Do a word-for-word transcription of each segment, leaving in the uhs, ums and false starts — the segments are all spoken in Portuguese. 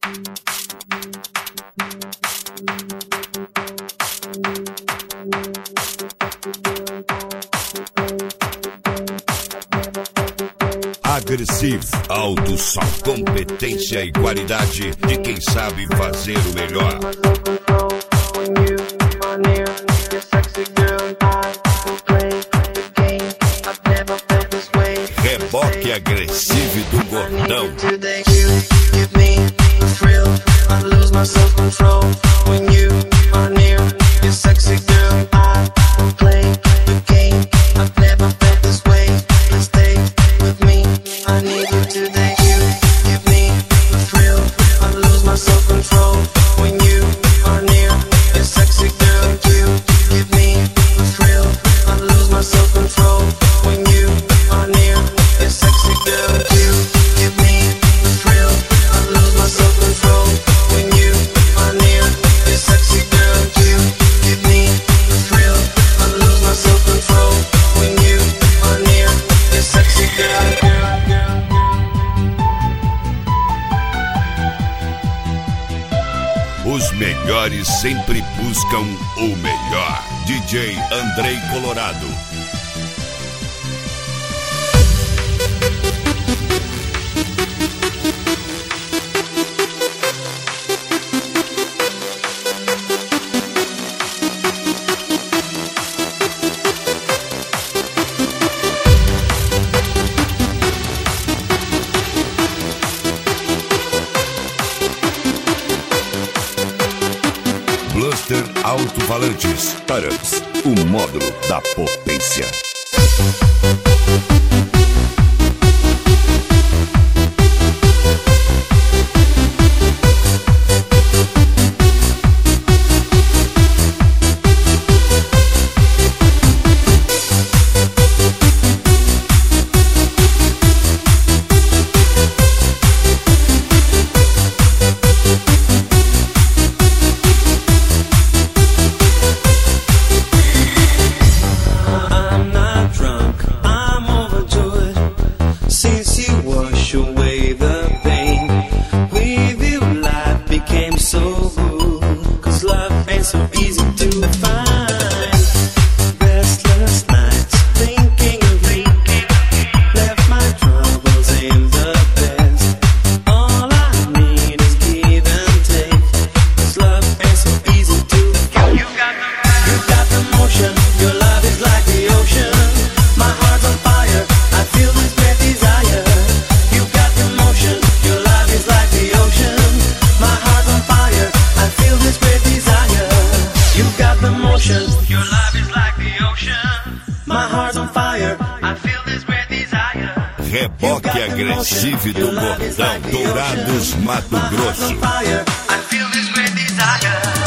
Agressivo, alto som, competência e qualidade de quem sabe fazer o melhor. Reboque agressivo do gordão. Os melhores sempre buscam o melhor. D J Andrei Colorado. Bluster Alto-Falantes. Taurus, o módulo da potência. Your love is like the ocean. My heart's on fire. I feel this great desire. Reboque agressivo do Gordão, Dourados, Mato Grosso. I feel this great desire.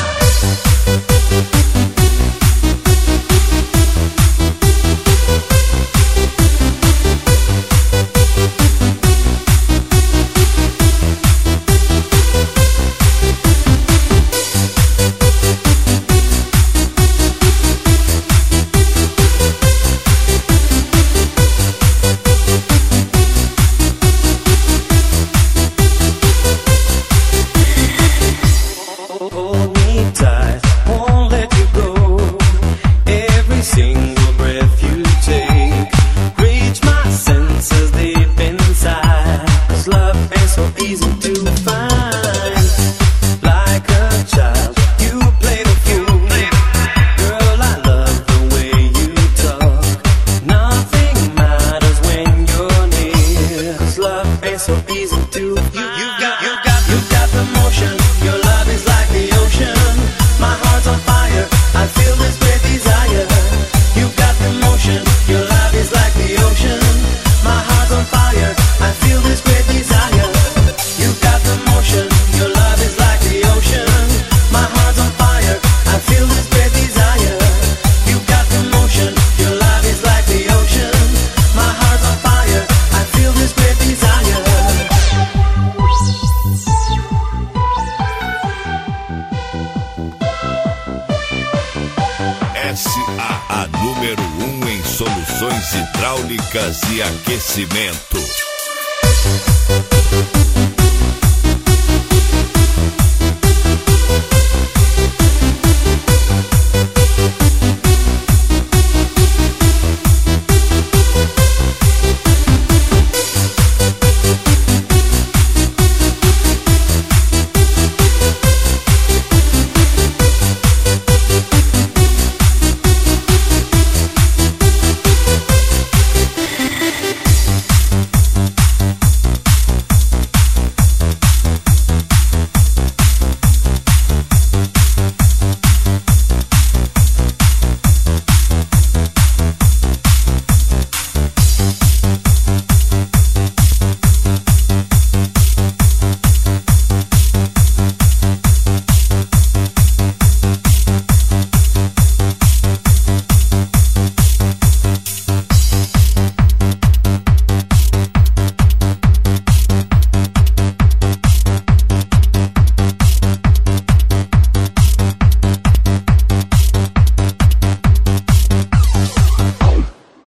S A, a número um em soluções hidráulicas e aquecimento.